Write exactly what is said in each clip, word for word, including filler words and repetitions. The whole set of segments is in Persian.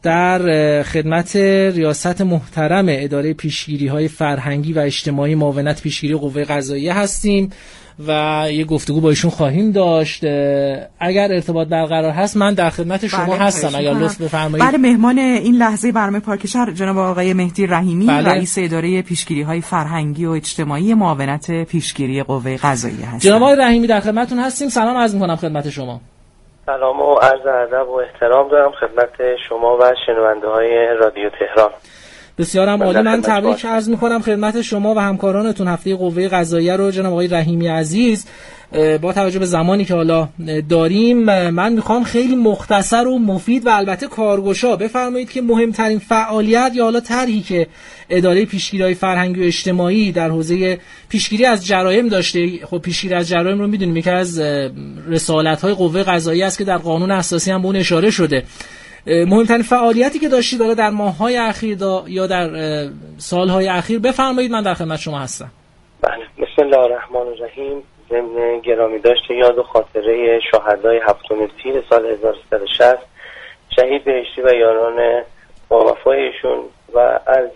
در خدمت ریاست محترم اداره پیشگیری‌های فرهنگی و اجتماعی معاونت پیشگیری قوه قضاییه هستیم و یه گفتگو با ایشون خواهیم داشت. اگر ارتباط برقرار هست من در خدمت شما بله هستم، اگر لطف بفرمایید. بله، مهمان این لحظه برنامه پارک شهر جناب آقای مهدی رحیمی بله. رئیس اداره پیشگیری‌های فرهنگی و اجتماعی معاونت پیشگیری قوه قضاییه هستند. جناب آقای رحیمی در خدمتتون هستیم. سلام عرض می‌کنم خدمت شما. سلام و عرض ادب و احترام دارم خدمت شما و شنونده‌های رادیو تهران. بسیارم عالی. من تبریک عرض می‌کنم خدمت شما و همکارانتون هفته قوه قضاییه رو. جناب آقای رحیمی عزیز، با توجه به زمانی که حالا داریم من میخوام خیلی مختصر و مفید و البته کارگشا بفرمایید که مهمترین فعالیت یا حالا طرحی که اداره پیشگیری‌های فرهنگی و اجتماعی در حوزه پیشگیری از جرایم داشته. خب پیشگیری از جرایم رو میدونیم یکی از رسالت‌های قوه قضاییه است که در قانون اساسی هم به اون اشاره شده. مهمترین فعالیتی که داشتید داره در ماه‌های اخیر یا در سال‌های اخیر بفرمایید، من در خدمت شما هستم. بله، بسم الله الرحمن الرحیم. ضمن گرامی داشته یاد و خاطره شهدای هفتم تیر سال هزار و سیصد و شصت شهید بهشتی و یاران باوفایشون و عرض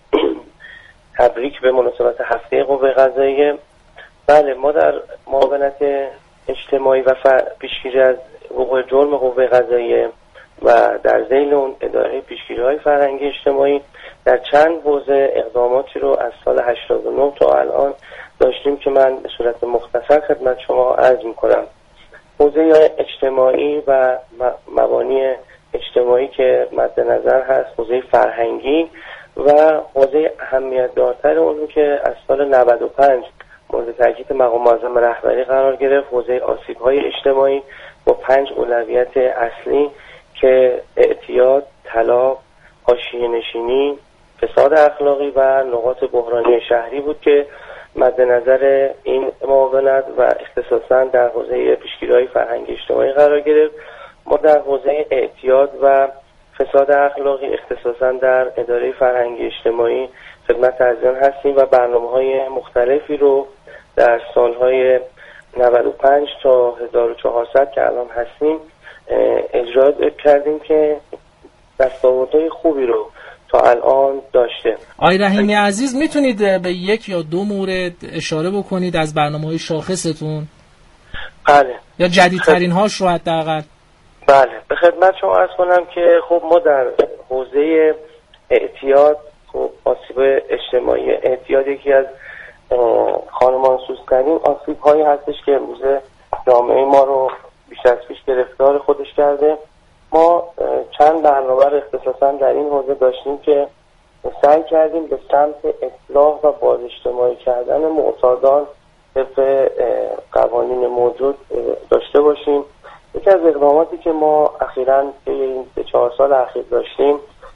تبریک به مناسبت هفته قوه قضاییه. بله، ما در معاونت اجتماعی و پیشگیری از وقوع جرم قوه قضاییه و در ذیل اون اداره پیشگیری‌های فرهنگی اجتماعی در چند حوزه اقداماتی رو از سال هشتاد و نه تا الان داشتیم که من به صورت مختصر خدمت شما عرض می‌کنم. حوزه اجتماعی و مبانی اجتماعی که مد نظر هست حوزه فرهنگی و حوزه اهمیت دارتر اون که از سال نود و پنج مورد تاکید مقام معظم رهبری قرار گرفت، حوزه آسیب‌های اجتماعی با پنج اولویت اصلی که اعتیاد، طلاق، حاشیه‌نشینی، فساد اخلاقی و نقاط بحرانی شهری بود که مد نظر این معاونت و اختصاصا در حوزه پیشگیری‌های فرهنگی اجتماعی قرار گرفت. ما در حوزه اعتیاد و فساد اخلاقی اختصاصا در اداره فرهنگی اجتماعی خدمت عزیزان هستیم و برنامه‌های مختلفی رو در سال‌های نود و پنج تا هزار و چهارصد که الان هستیم اجرا کردیم که دستاوردهای خوبی رو تا الان داشته. آقای رحیمی عزیز، میتونید به یک یا دو مورد اشاره بکنید از برنامه‌های شاخصتون؟ بله. یا جدیدترین هاش رو حداقل؟ بله، به خدمت شما عرض کنم که خب ما در حوزه اعتیاد، خب آسیب اجتماعی اعتیاد یکی از خانمان سوزترین آسیب هایی هستش که امروز جامعه ما رو بیش از پیش گرفتار خودش کرده. ما چند برنامه رو اختصاصا در این حوزه داشتیم که سعی کردیم به سمت اصلاح و بازاجتماعی کردن معتادان طبق قوانین موجود داشته باشیم. یکی از اقداماتی که ما اخیراً طی این سه چهار سال اخیر داشتیم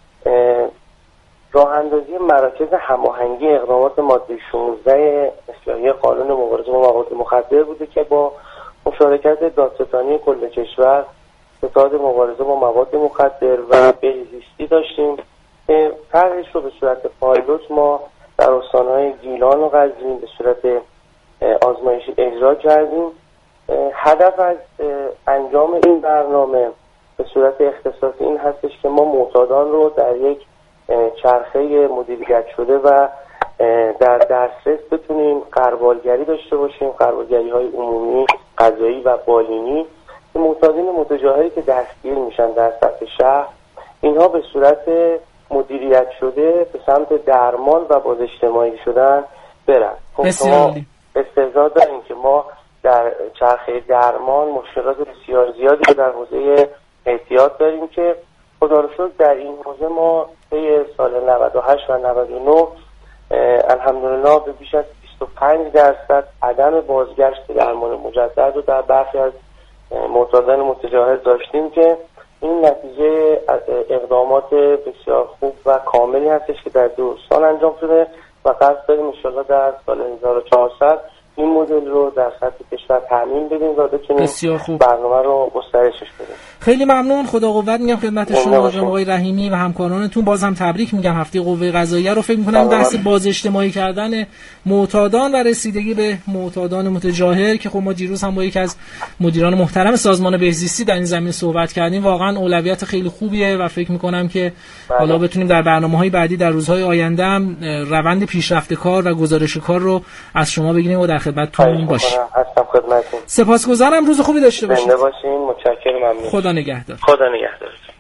راه اندازی مراکز هماهنگی اقدامات ماده شانزده اصلاحیه قانون مبارزه با مواد مخدر بوده که با مشارکت دادستانی کل کشور ستاد مبارزه با مواد مخدر و بهزیستی داشتیم. طرحش رو به صورت پایلوت ما در استان‌های گیلان و قزوین به صورت آزمایشی اجرا کردیم. هدف از انجام این برنامه به صورت اختصاصی این هستش که ما معتادان رو در یک چرخه مدیریت شده و در دسترس بتونیم غربالگری داشته باشیم، غربالگری های عمومی، قضایی و بالینی. معتادین متجاهلی که دستگیر میشن در سطح شهر، اینها به صورت مدیریت شده به سمت درمان و باز اجتماعی شدن برن. بسیار استعداد داریم که ما در چرخه درمان مشکلات بسیار زیادی در حوزه احتیاط داریم که خدا رو شکر در این حوزه ما طی سال نود و هشت و نود و نه الحمدلله به بیش از بیست و پنج درصد عدم بازگشت درمان مجدد رو در برخی از معتادان متجاهل داشتیم که این نتیجه اقدامات بسیار خوب و کاملی هستش که در دو سال انجام شده و قصد داریم انشاءالله در سال هزار و چهارصد این مدل رو در سطح کشور تامین بدیم و بتونیم برنامه رو گسترشش بدیم. خیلی ممنون، خدا قوت میگم خدمت شما جناب آقای رحیمی و همکارانتون. باز هم تبریک میگم هفته قوه قضاییه رو. فکر می‌کنم دست باز اجتماعی کردن معتادان و رسیدگی به معتادان متجاهر که خب ما دیروز هم با یکی از مدیران محترم سازمان بهزیستی در این زمینه صحبت کردیم، واقعا اولویت خیلی خوبیه و فکر می‌کنم که بله. حالا بتونیم در برنامه‌های بعدی در روزهای آینده هم روند پیشرفت کار و گزارش کار رو از شما بگیریم و در خدمتتون باشیم. هستم خدمتتون. سپاسگزارم، روز خوبی داشته باشید. زنده باشین، متشکرم، ممنون. خدا نگهدار. خدا نگهدار.